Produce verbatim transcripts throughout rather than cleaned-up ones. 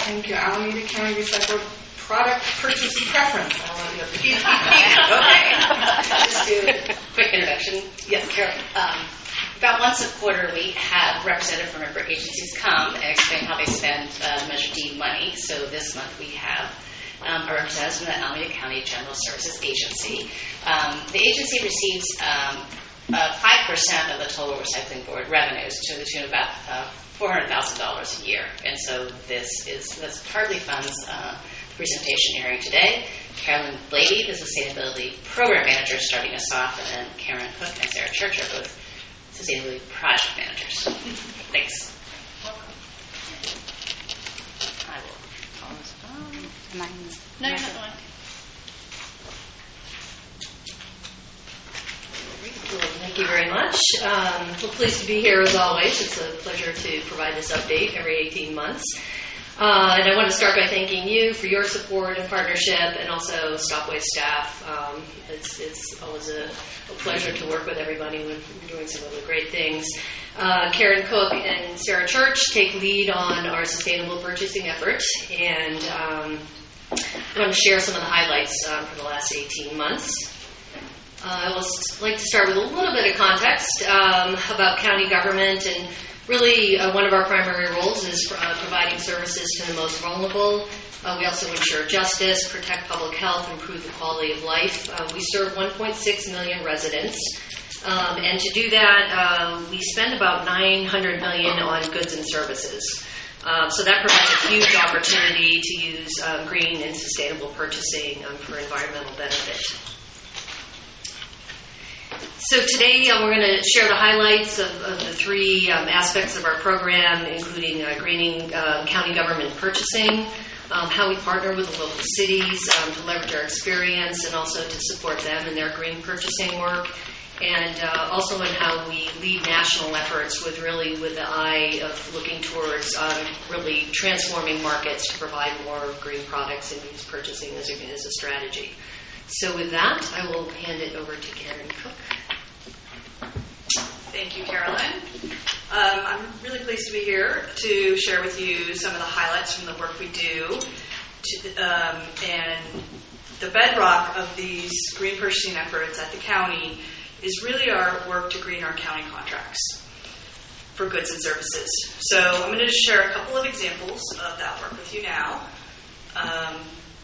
Thank you. Alameda County Recycled Product Purchase Preference. I don't want to be Okay. Just do a quick introduction. Yes, Carol. Um, about once a quarter, we have representatives from member agencies come and explain how they spend uh, Measure D money. So this month we have um, a representative from the Alameda County General Services Agency. Um, the agency receives um, uh, five percent of the total recycling board revenues, to the tune of about uh, four hundred thousand dollars a year. And so this is this partly funds uh, the presentation hearing today. Carolyn Blady, the Sustainability Program Manager, starting us off, and then Karen Cook and Sarah Church are both Sustainability Project Managers. Thanks. I will call this down. Am I? No, you're not the one. Thank you very much. Um, we're pleased to be here as always. It's a pleasure to provide this update every eighteen months. Uh, and I want to start by thanking you for your support and partnership, and also Stopway staff. Um, it's, it's always a, a pleasure to work with everybody when we're doing some really great things. Uh, Karen Cook and Sarah Church take lead on our sustainable purchasing effort, and um, I want to share some of the highlights um, for the last eighteen months. Uh, I would like to start with a little bit of context um, about county government, and really uh, one of our primary roles is uh, providing services to the most vulnerable. Uh, we also ensure justice, protect public health, improve the quality of life. Uh, we serve one point six million residents, um, and to do that, uh, we spend about nine hundred million dollars on goods and services. Uh, so that provides a huge opportunity to use uh, green and sustainable purchasing um, for environmental benefit. So today uh, we're going to share the highlights of, of the three um, aspects of our program, including uh, greening uh, county government purchasing, um, how we partner with the local cities um, to leverage our experience and also to support them in their green purchasing work, and uh, also in how we lead national efforts with really with the eye of looking towards um, really transforming markets to provide more green products and use purchasing as a, as a strategy. So with that, I will hand it over to Karen Cook. Thank you, Carolyn. Um, I'm really pleased to be here to share with you some of the highlights from the work we do. To, um, and the bedrock of these green purchasing efforts at the county is really our work to green our county contracts for goods and services. So I'm going to just share a couple of examples of that work with you now. Um,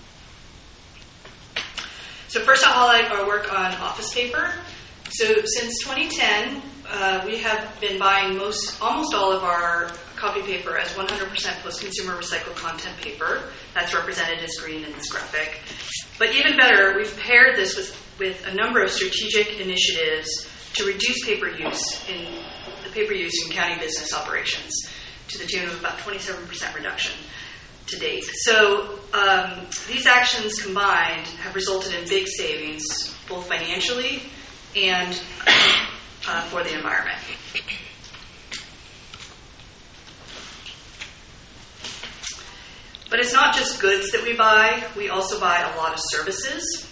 so first I'll highlight our work on office paper. So since twenty ten, uh, we have been buying most, almost all of our copy paper as one hundred percent post-consumer recycled content paper. That's represented as green in this graphic. But even better, we've paired this with, with a number of strategic initiatives to reduce paper use in the paper use in county business operations to the tune of about twenty-seven percent reduction to date. So um, these actions combined have resulted in big savings, both financially and uh, for the environment. But it's not just goods that we buy, we also buy a lot of services.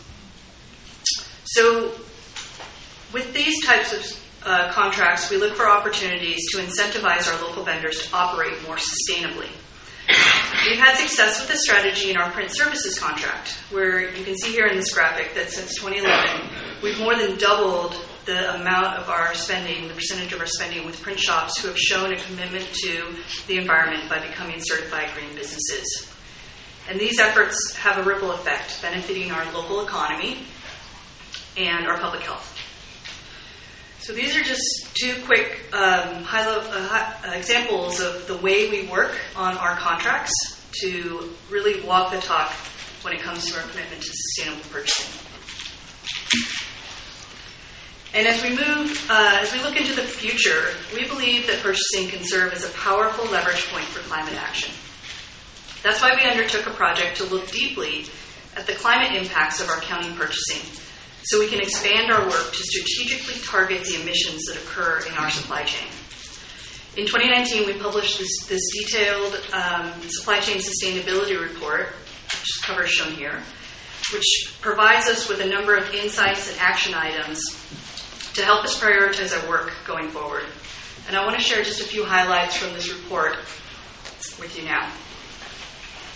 So with these types of uh, contracts, we look for opportunities to incentivize our local vendors to operate more sustainably. We've had success with this strategy in our print services contract, where you can see here in this graphic that since twenty eleven, we've more than doubled the amount of our spending, the percentage of our spending with print shops who have shown a commitment to the environment by becoming certified green businesses. And these efforts have a ripple effect, benefiting our local economy and our public health. So these are just two quick um, high level, uh, high, uh, examples of the way we work on our contracts to really walk the talk when it comes to our commitment to sustainable purchasing. And as we move, uh, as we look into the future, we believe that purchasing can serve as a powerful leverage point for climate action. That's why we undertook a project to look deeply at the climate impacts of our county purchasing, so we can expand our work to strategically target the emissions that occur in our supply chain. In twenty nineteen, we published this, this detailed um, supply chain sustainability report, which is cover shown here, which provides us with a number of insights and action items to help us prioritize our work going forward. And I want to share just a few highlights from this report with you now.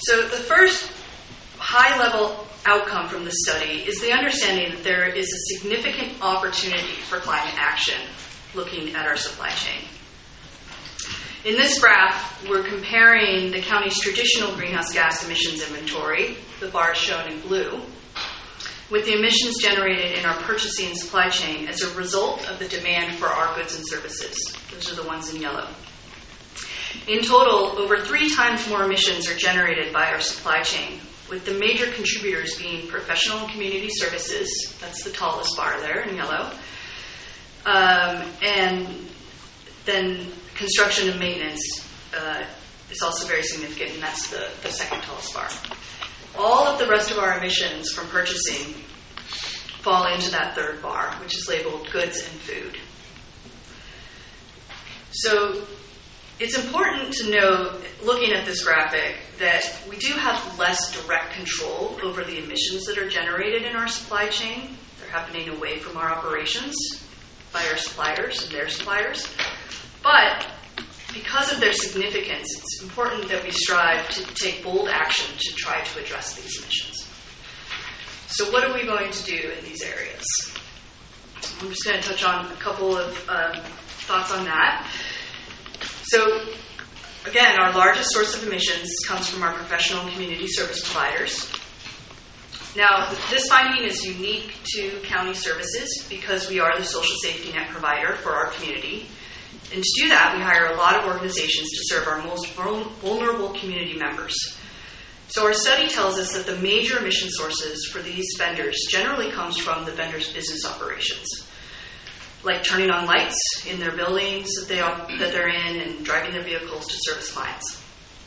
So the first high-level outcome from the study is the understanding that there is a significant opportunity for climate action looking at our supply chain. In this graph, we're comparing the county's traditional greenhouse gas emissions inventory, the bars shown in blue, with the emissions generated in our purchasing and supply chain as a result of the demand for our goods and services. Those are the ones in yellow. In total, over three times more emissions are generated by our supply chain, with the major contributors being professional and community services, that's the tallest bar there in yellow, um, and then construction and maintenance uh, is also very significant, and that's the, the second tallest bar. All of the rest of our emissions from purchasing fall into that third bar, which is labeled goods and food. So it's important to know, looking at this graphic, that we do have less direct control over the emissions that are generated in our supply chain. They're happening away from our operations by our suppliers and their suppliers. But because of their significance, it's important that we strive to take bold action to try to address these emissions. So what are we going to do in these areas? I'm just going to touch on a couple of um, thoughts on that. So again, our largest source of emissions comes from our professional and community service providers. Now, this finding is unique to county services because we are the social safety net provider for our community. And to do that, we hire a lot of organizations to serve our most vulnerable community members. So our study tells us that the major emission sources for these vendors generally comes from the vendor's business operations, like turning on lights in their buildings that, they are, that they're in and driving their vehicles to service clients.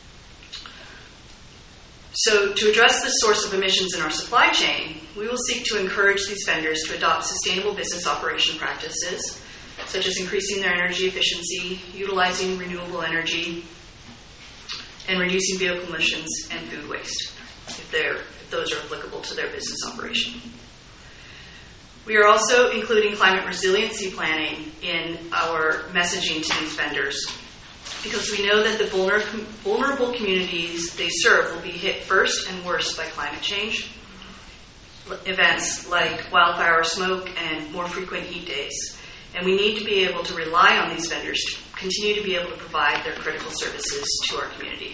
So to address this source of emissions in our supply chain, we will seek to encourage these vendors to adopt sustainable business operation practices, such as increasing their energy efficiency, utilizing renewable energy, and reducing vehicle emissions and food waste, if, they're, if those are applicable to their business operation. We are also including climate resiliency planning in our messaging to these vendors because we know that the vulner- vulnerable communities they serve will be hit first and worst by climate change events like wildfire smoke and more frequent heat days. And we need to be able to rely on these vendors to continue to be able to provide their critical services to our community.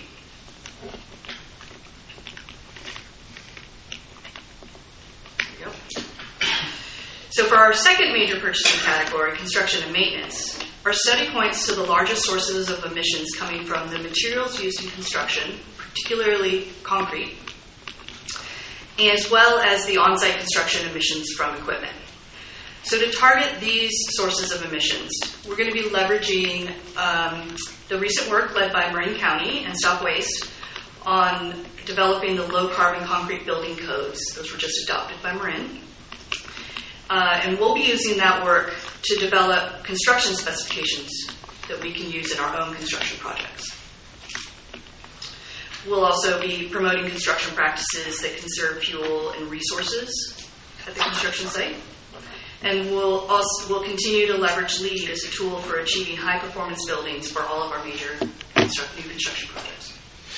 There we go. So for our second major purchasing category, construction and maintenance, our study points to the largest sources of emissions coming from the materials used in construction, particularly concrete, as well as the on-site construction emissions from equipment. So to target these sources of emissions, we're going to be leveraging um, the recent work led by Marin County and Stop Waste on developing the low-carbon concrete building codes. Those were just adopted by Marin. Uh, and we'll be using that work to develop construction specifications that we can use in our own construction projects. We'll also be promoting construction practices that conserve fuel and resources at the construction site. And we'll also we'll continue to leverage LEED as a tool for achieving high-performance buildings for all of our major construct, new construction projects.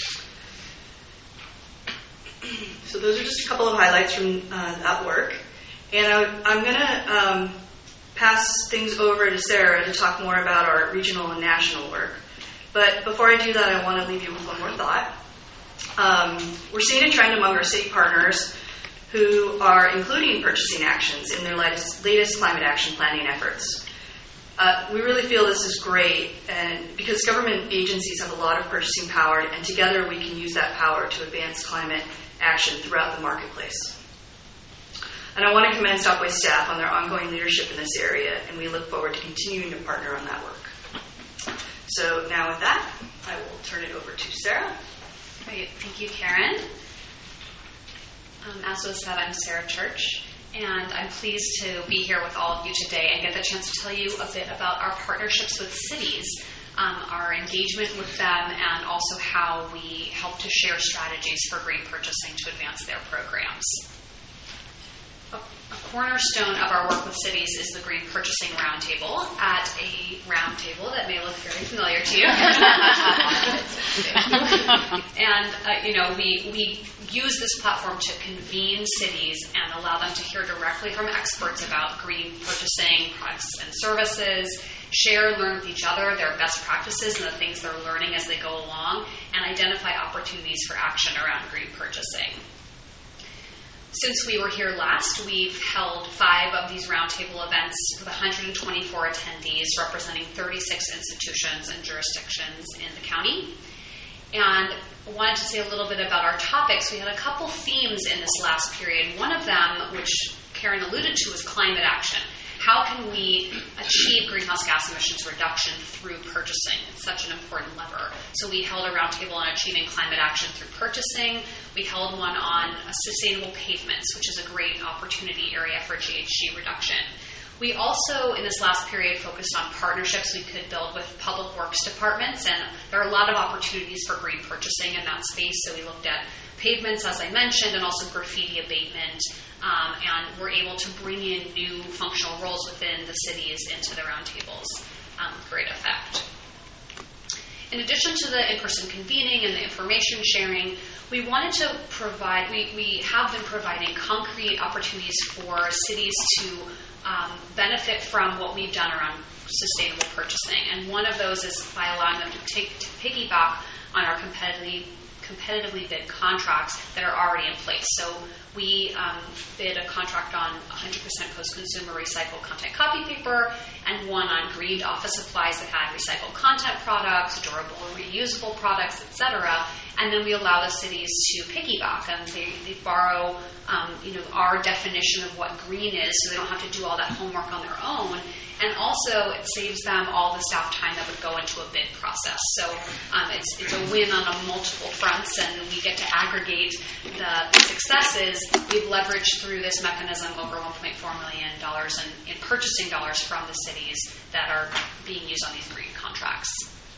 So those are just a couple of highlights from uh, that work. And I, I'm going to um, pass things over to Sarah to talk more about our regional and national work. But before I do that, I want to leave you with one more thought. Um, we're seeing a trend among our city partners who are including purchasing actions in their latest, latest climate action planning efforts. Uh, we really feel this is great, and because government agencies have a lot of purchasing power, and together we can use that power to advance climate action throughout the marketplace. And I want to commend Stop Waste staff on their ongoing leadership in this area, and we look forward to continuing to partner on that work. So now with that, I will turn it over to Sarah. Great. Thank you, Karen. Um, as was said, I'm Sarah Church, and I'm pleased to be here with all of you today and get the chance to tell you a bit about our partnerships with cities, um, our engagement with them, and also how we help to share strategies for green purchasing to advance their programs. A, a cornerstone of our work with cities is the Green Purchasing Roundtable, at a roundtable that may look very familiar to you. and, uh, you know, we, we use this platform to convene cities and allow them to hear directly from experts about green purchasing products and services, share and learn with each other their best practices and the things they're learning as they go along, and identify opportunities for action around green purchasing. Since we were here last, we've held five of these roundtable events with one hundred twenty-four attendees representing thirty-six institutions and jurisdictions in the county. And I wanted to say a little bit about our topics. We had a couple themes in this last period. One of them, which Karen alluded to, was climate action. How can we achieve greenhouse gas emissions reduction through purchasing? It's such an important lever. So we held a roundtable on achieving climate action through purchasing. We held one on sustainable pavements, which is a great opportunity area for G H G reduction. We also, in this last period, focused on partnerships we could build with public works departments, and there are a lot of opportunities for green purchasing in that space. So we looked at pavements, as I mentioned, and also graffiti abatement, um, and we're able to bring in new functional roles within the cities into the roundtables um, with great effect. In addition to the in-person convening and the information sharing, we wanted to provide, we, we have been providing concrete opportunities for cities to um, benefit from what we've done around sustainable purchasing. And one of those is by allowing them to take to piggyback on our competitively competitively bid contracts that are already in place. So we um, bid a contract on one hundred percent post-consumer recycled content copy paper and one on greened office supplies that had recycled content products, durable and reusable products, et cetera. And then we allow the cities to piggyback, and they, they borrow um, you know, our definition of what green is, so they don't have to do all that homework on their own. And also, it saves them all the staff time that would go into a bid process. So um, it's, it's a win on a multiple fronts, and we get to aggregate the successes we've leveraged through this mechanism over one point four million dollars in, in purchasing dollars from the cities that are being used on these green contracts.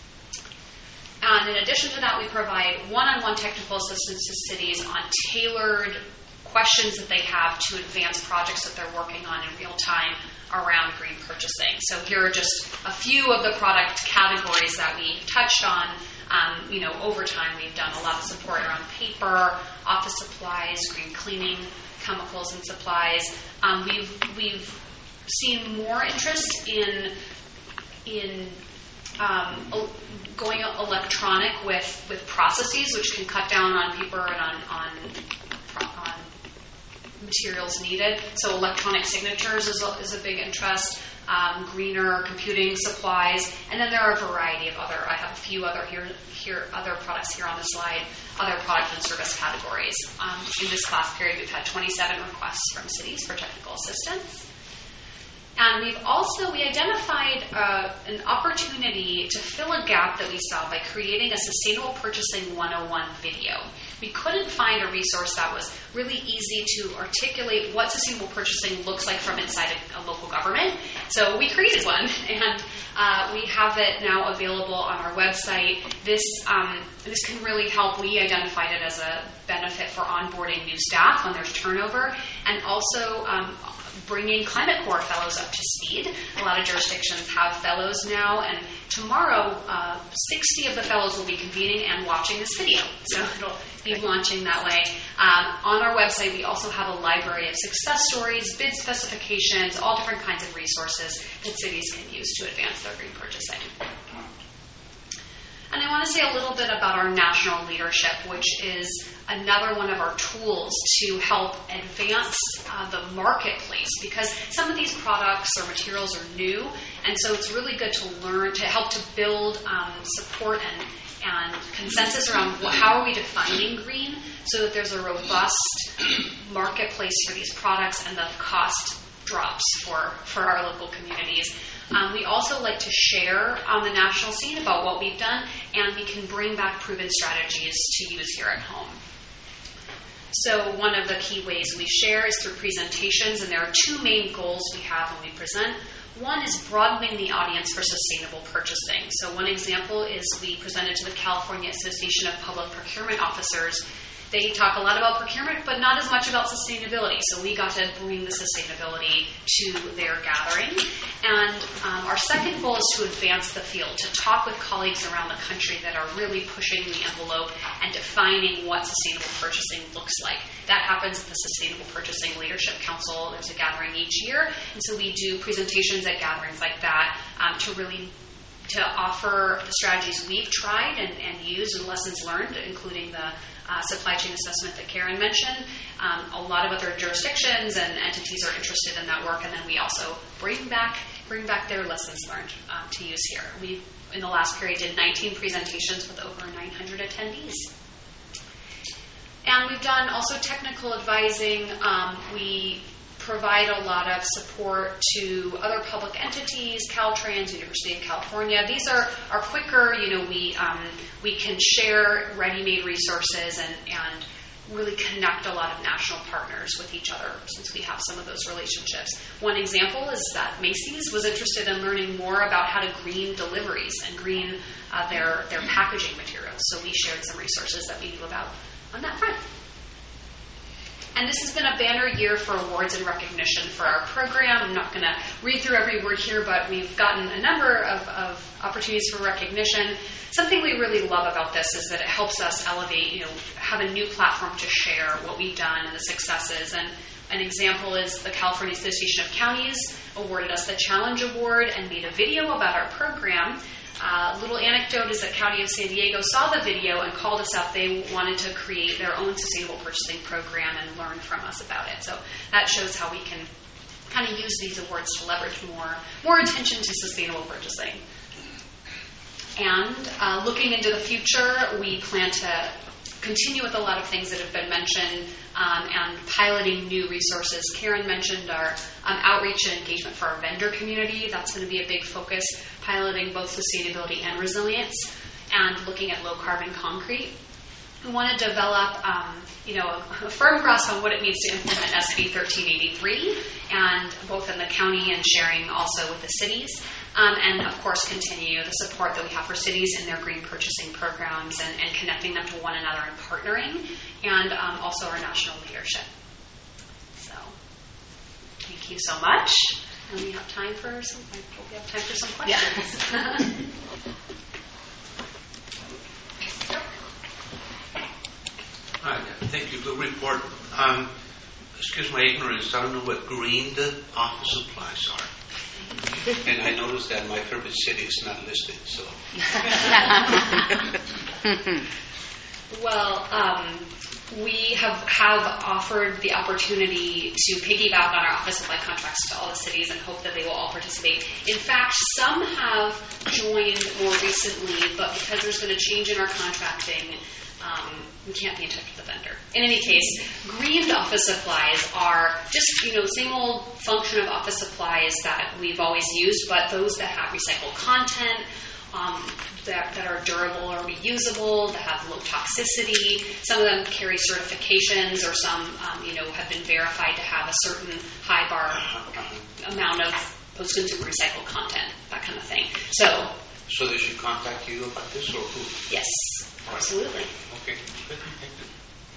And in addition to that, we provide one-on-one technical assistance to cities on tailored questions that they have to advance projects that they're working on in real time around green purchasing. So here are just a few of the product categories that we touched on. Um, you know, over time, we've done a lot of support around paper, office supplies, green cleaning, chemicals and supplies. Um, we've we've seen more interest in in um, going electronic with, with processes, which can cut down on paper and on on, on materials needed. So electronic signatures is a, is a big interest. Um, greener computing supplies, and then there are a variety of other. I have a few other here, here other products here on the slide, other product and service categories. Um, in this class period, we've had twenty-seven requests from cities for technical assistance. And we've also, we identified uh, an opportunity to fill a gap that we saw by creating a Sustainable Purchasing one oh one video. We couldn't find a resource that was really easy to articulate what sustainable purchasing looks like from inside a, a local government. So we created one, and uh, we have it now available on our website. This, um, this can really help. We identified it as a benefit for onboarding new staff when there's turnover, and also um, bringing Climate Corps fellows up to speed. A lot of jurisdictions have fellows now, and tomorrow, uh, sixty of the fellows will be convening and watching this video. So it'll be launching that way. Um, on our website, we also have a library of success stories, bid specifications, all different kinds of resources that cities can use to advance their green purchasing. And I want to say a little bit about our national leadership, which is another one of our tools to help advance uh, the marketplace, because some of these products or materials are new, and so it's really good to learn, to help to build um, support and, and consensus around what, how are we defining green, so that there's a robust marketplace for these products and the cost drops for, for our local communities. Um, we also like to share on the national scene about what we've done, and we can bring back proven strategies to use here at home. So one of the key ways we share is through presentations, and there are two main goals we have when we present. One is broadening the audience for sustainable purchasing. So one example is we presented to the California Association of Public Procurement Officers they talk a lot about procurement, but not as much about sustainability. So we got to bring the sustainability to their gathering. And um, our second goal is to advance the field, to talk with colleagues around the country that are really pushing the envelope and defining what sustainable purchasing looks like. That happens at the Sustainable Purchasing Leadership Council. There's a gathering each year. And so we do presentations at gatherings like that um, to really to offer the strategies we've tried and, and used and lessons learned, including the uh, supply chain assessment that Karen mentioned. Um, a lot of other jurisdictions and entities are interested in that work, and then we also bring back bring back their lessons learned um, to use here. We, in the last period, did nineteen presentations with over nine hundred attendees. And we've done also technical advising. Um, we provide a lot of support to other public entities, Caltrans, University of California. These are, are quicker, you know, we um, we can share ready-made resources and, and really connect a lot of national partners with each other since we have some of those relationships. One example is that Macy's was interested in learning more about how to green deliveries and green uh, their, their packaging materials. So we shared some resources that we knew about on that front. And this has been a banner year for awards and recognition for our program. I'm not going to read through every word here, but we've gotten a number of, of opportunities for recognition. Something we really love about this is that it helps us elevate, you know, have a new platform to share what we've done and the successes. And an example is the California Association of Counties awarded us the Challenge Award and made a video about our program. A uh, little anecdote is that County of San Diego saw the video and called us up. They wanted to create their own sustainable purchasing program and learn from us about it. So that shows how we can kind of use these awards to leverage more, more attention to sustainable purchasing. And uh, looking into the future, we plan to continue with a lot of things that have been mentioned um, and piloting new resources. Karen mentioned our um, outreach and engagement for our vendor community. That's going to be a big focus, piloting both sustainability and resilience and looking at low carbon concrete. We want to develop um, you know, a, a firm grasp on what it means to implement S B thirteen eighty-three, and both in the county and sharing also with the cities. Um, and, of course, continue the support that we have for cities in their green purchasing programs and, and connecting them to one another and partnering, and um, also our national leadership. So, thank you so much. And we have time for some, I hope we have time for some questions. Yeah. All right, thank you. Good report. Um, excuse my ignorance. I don't know what green office supplies are. And I noticed that my favorite city is not listed, so. Well, um, we have, have offered the opportunity to piggyback on our office supply contracts to all the cities and hope that they will all participate. In fact, some have joined more recently, but because there's been a change in our contracting, um, we can't be in touch with the vendor. In any case, greened office supplies are just, you know, same old function of office supplies that we've always used, but those that have recycled content, um, that, that are durable or reusable, that have low toxicity. Some of them carry certifications, or some, um, you know, have been verified to have a certain high bar amount of post-consumer recycled content, that kind of thing. So, so they should contact you about this, or who? Yes, absolutely. Okay, good. Thank you.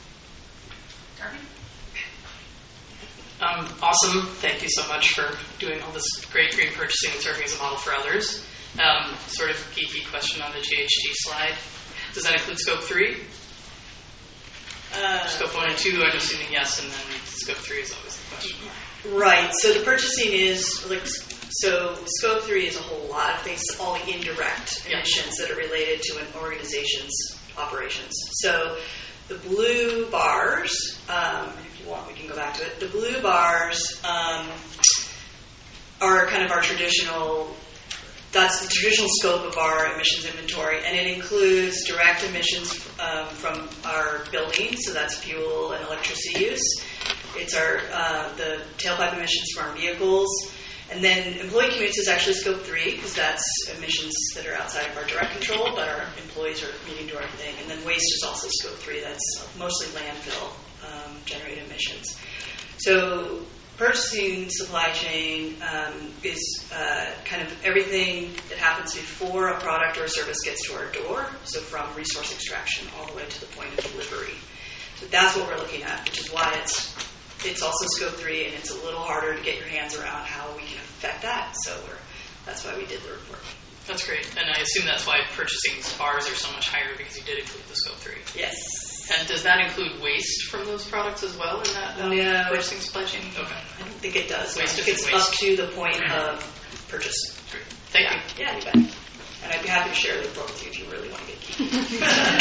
Um, awesome. Thank you so much for doing all this great green purchasing and serving as a model for others. Um, sort of geeky question on the G H G slide. Does that include scope three? Uh, scope one and two, I'm assuming yes, and then scope three is always the question. Right. So the purchasing is like, so scope three is a whole lot of things, all the indirect emissions yeah. that are related to an organization's operations. So the blue bars, um, if you want, we can go back to it. The blue bars um, are kind of our traditional, that's the traditional scope of our emissions inventory, and it includes direct emissions um, from our buildings, so that's fuel and electricity use. It's our uh, the tailpipe emissions from our vehicles. And then employee commutes is actually scope three, because that's emissions that are outside of our direct control, but our employees are commuting to our thing. And then waste is also scope three. That's mostly landfill um, generated emissions. So purchasing supply chain um, is uh, kind of everything that happens before a product or a service gets to our door. So from resource extraction all the way to the point of delivery. So that's what we're looking at, which is why it's it's also scope three, and it's a little harder to get your hands around how we can affect that. So we're that's why we did the report. That's great. And I assume that's why purchasing bars are so much higher, because you did include the scope three. Yes. And does that include waste from those products as well in that um, No. purchasing supply chain? Okay. I don't think it does. Waste I think is it's waste. up to the point of purchase. Great. Thank yeah. you. Yeah, you bet. And I'd be happy to share the report with you if you really want to get key.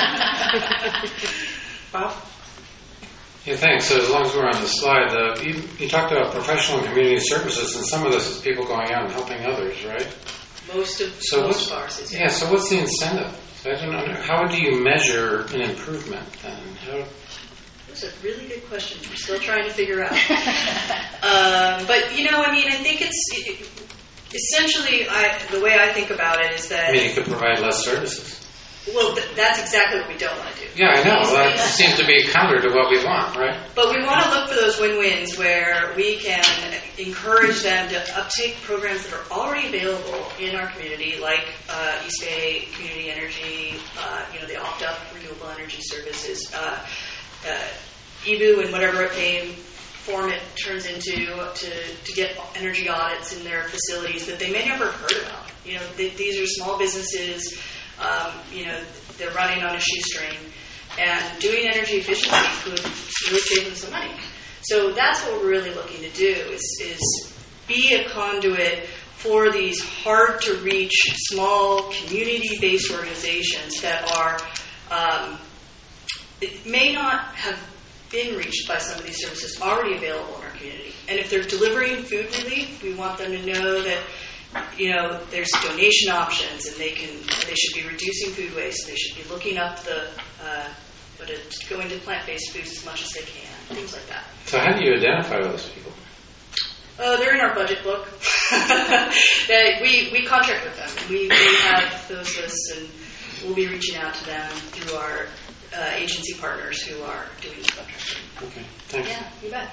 Bob? Yeah, thanks. So as long as we're on the slide, uh, you, you talked about professional and community services, and some of this is people going out and helping others, right? Most of So most what's, of ours is yeah, so what's the incentive? So I don't under, how do you measure an improvement then? How, That's a really good question. We're still trying to figure out. um, but you know, I mean, I think it's it, essentially I, the way I think about it is that I mean, you could provide less services. well, th- that's exactly what we don't want to do. Yeah, I know. That seems to be counter to what we want, right? But we want to look for those win-wins where we can encourage them to uptake programs that are already available in our community, like uh, East Bay Community Energy, uh, you know, the opt-up renewable energy services, uh, uh, E B U and whatever name form it turns into to, to get energy audits in their facilities that they may never have heard about. You know, th- these are small businesses. Um, you know, they're running on a shoestring, and doing energy efficiency could really save them some money. So that's what we're really looking to do is, is be a conduit for these hard-to-reach, small, community-based organizations that are um, it may not have been reached by some of these services already available in our community. And if they're delivering food relief, we want them to know that you know, there's donation options, and they can, they should be reducing food waste. They should be looking up the, uh, but it, going to plant-based foods as much as they can, things like that. So how do you identify those people? Uh, they're in our budget book. they, we we contract with them. We, we have those lists, and we'll be reaching out to them through our uh, agency partners who are doing the contracting. Okay, thanks. Yeah, you bet.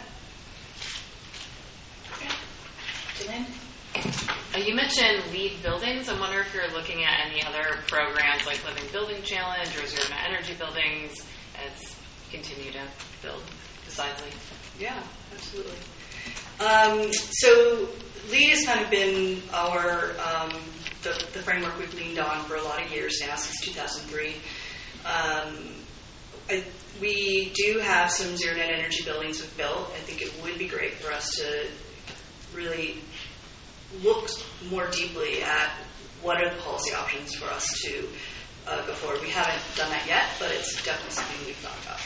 Jillian? Uh, you mentioned LEED buildings. I wonder if you're looking at any other programs like Living Building Challenge or Zero Net Energy Buildings as you continue to build besides LEED. Yeah, absolutely. Um, so LEED has kind of been our um, the, the framework we've leaned on for a lot of years now, since two thousand three. Um, I, we do have some zero net energy buildings we've built. I think it would be great for us to really look more deeply at what are the policy options for us to uh, go forward. We haven't done that yet, but it's definitely something we've thought about.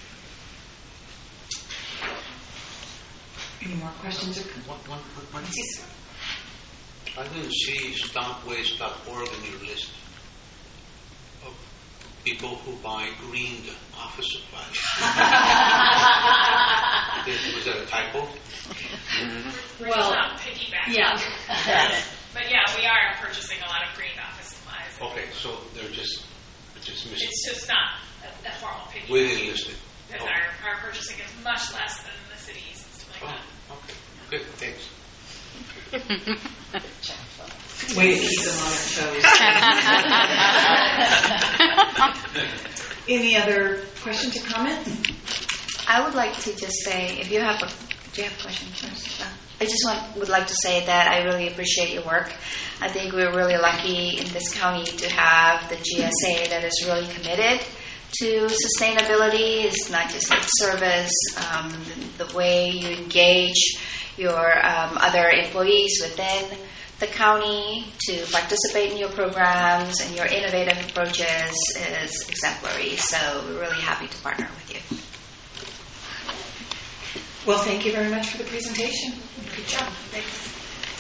Any more questions? One, one quick one. I didn't see stop waste dot org in your list of people who buy green office supplies. Was that a typo? We're Well, just not piggybacking. yeah. But yeah, we are purchasing a lot of green office supplies. Okay, so they're just, just missing. It's just not a, a formal piggyback. We didn't list it. Because Oh. our, our purchasing is much less than the cities and stuff like that. Oh, okay. Good, thanks. Way to keep them on their toes. Any other questions or comments? I would like to just say, if you have a, do you have a question first? Uh, I just want, would like to say that I really appreciate your work. I think we're really lucky in this county to have the G S A that is really committed to sustainability. It's not just lip service, um, the, the way you engage your um, other employees within the county to participate in your programs and your innovative approaches is exemplary. So we're really happy to partner with you. Well, thank you very much for the presentation. Good job. Thanks.